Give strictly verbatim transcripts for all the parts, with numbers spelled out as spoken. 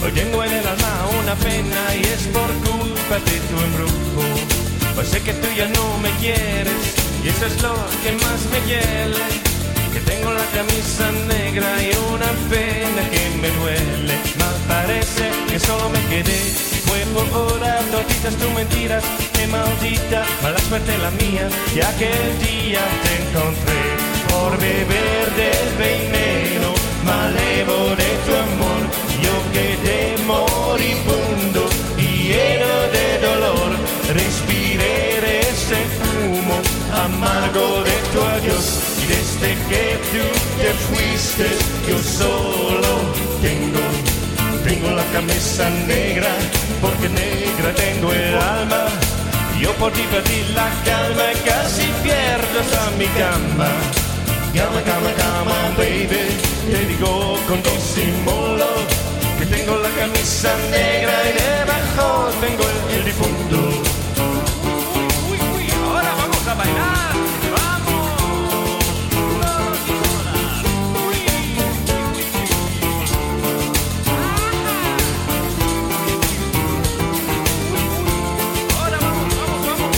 Hoy tengo en el alma una pena y es por culpa de tu embrujo. Pues sé que tú ya no me quieres y eso es lo que más me hiele. Que tengo la camisa negra y una pena que me duele. Mal parece que solo me quedé. Fue por horas, toditas tus mentiras. Qué maldita, mala suerte la mía. Y aquel día te encontré por beber del veneno malevo de tu amor. Yo quedé moribundo y lleno de dolor. Respiré ese humo amargo de tu adiós. Y desde que tú te fuiste, yo solo tengo, tengo la camisa negra, porque negra tengo el alma. Yo por ti perdí la calma y casi pierdo hasta mi cama. Cama, cama, cama, baby, te digo con disimulo que tengo la camisa negra y debajo tengo el, el difunto. Uy, uy, uy, ahora vamos a bailar, vamos. Uy, ahora vamos, vamos, vamos.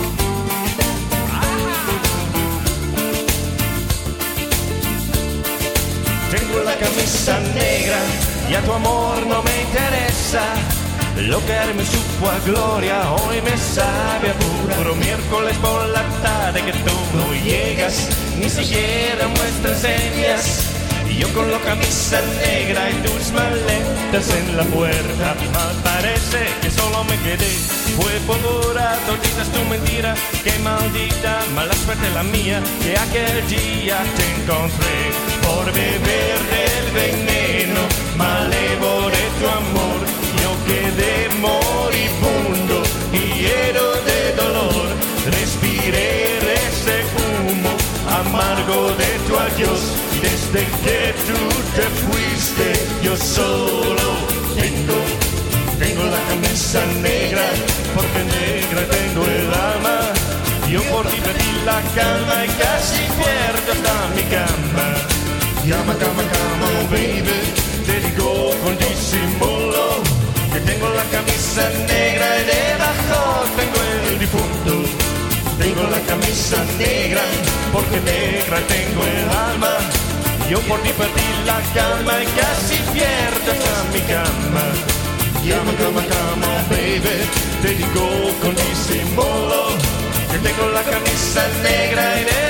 Tengo la camisa negra y a tu amor no me interesa. Lo que ayer me supo a gloria hoy me sabe a puro. Miércoles por la tarde que tú no llegas, ni siquiera muestras señas. Y yo con la camisa negra y tus maletas en la puerta. Mal parece que solo me quedé. Fue por horas, toditas tu mentira. Qué maldita, mala suerte la mía. Que aquel día te encontré por beber del veneno malevo de tu amor. Yo quedé moribundo y lleno de dolor. Respiré ese humo amargo de tu adiós. Desde que tú te fuiste, yo solo tengo, tengo la camisa negra, porque negra tengo el alma. Yo por ti perdí la calma y casi pierdo hasta mi cama. Llama, cama, cama, baby, te digo con disimulo que tengo la camisa negra y debajo tengo el difunto. Tengo la camisa negra, porque negra tengo el alma. Yo por ti perdí la calma y casi pierdo hasta mi cama. Llama, cama, cama, baby, te digo con disimulo que tengo la camisa negra y de